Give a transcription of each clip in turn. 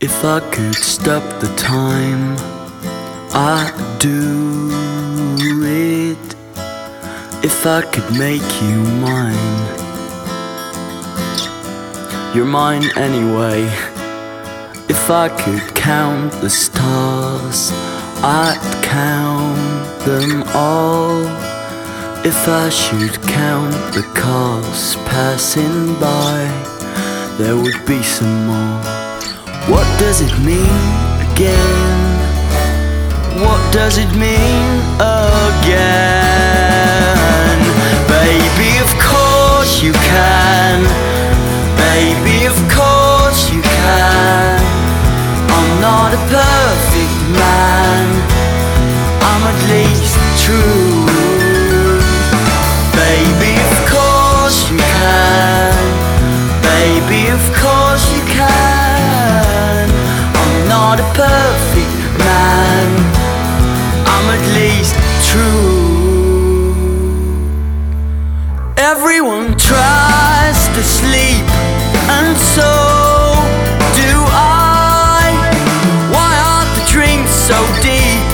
If I could stop the time, I'd do it. If I could make you mine, you're mine anyway. If I could count the stars, I'd count them all. If I should count the cars passing by, there would be some more. What does it mean again? What does it mean again? Baby, of course you can. Baby, of course you can. I'm not a perfect man, I'm at least true. Baby, of course you can. Baby, of course you can. I'm not a perfect man, I'm at least true. Everyone tries to sleep, and so do I. Why are the dreams so deep?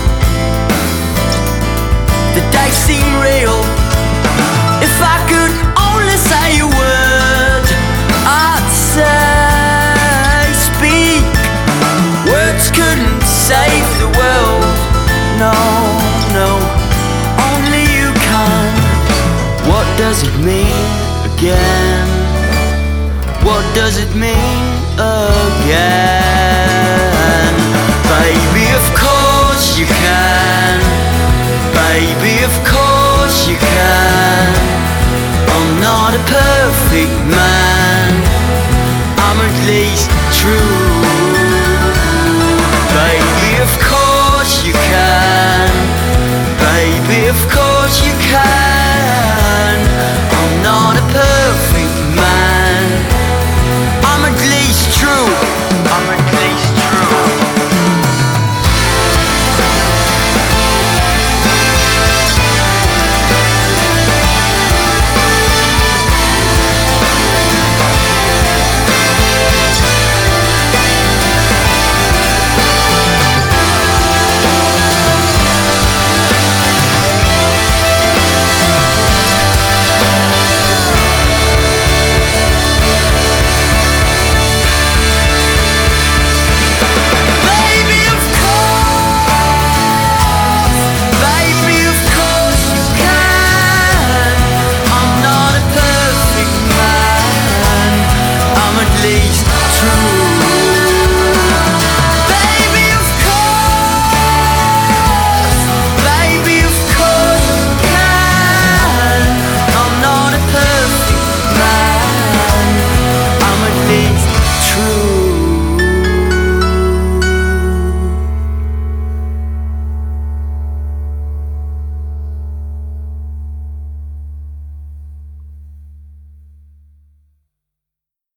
The days seem real. If I could only say a word, I'd say speak. Words couldn't save the world. No, no, only you can. What does it mean again? What does it mean again? Baby, of course you can. Baby, of course you can. I'm not a perfect man, I'm at least true.